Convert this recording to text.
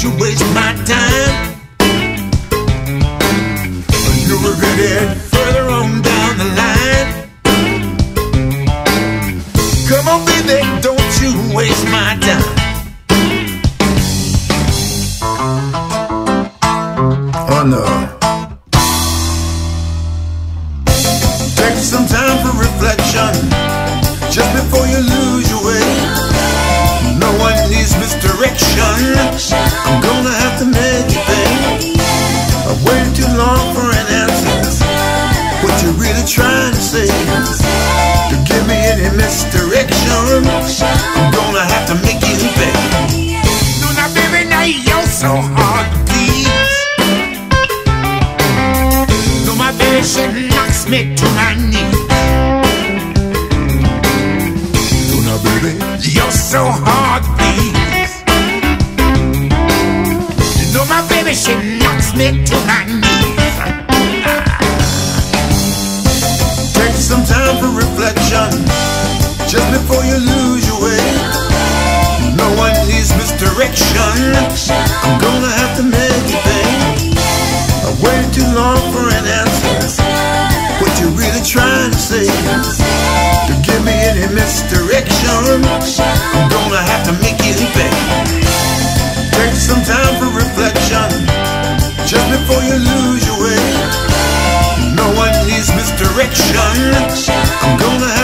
you waste my time. You regret it further on down the line. Come on, baby, don't you waste my time. Oh no. Take some time for reflection just before you lose your way. No one needs misdirection. I'm gonna have to make you pay. I waited too long for an answer. What you really trying to say? To give me any misdirection, I'm gonna have to make you pay. No, now baby, now you're so hard to please. No, my baby, she knocks me to my knees. No, now baby, you're so hard to please. You know my baby, she knocks me to my knees. Take some time for reflection just before you lose your way. No one needs misdirection. I'm gonna have to make you pay. I waited too long for an answer. What you really trying to say? To give me any misdirection, I'm gonna have to make you pay. Take some time for reflection just before you lose your way. No one needs misdirection. I'm gonna have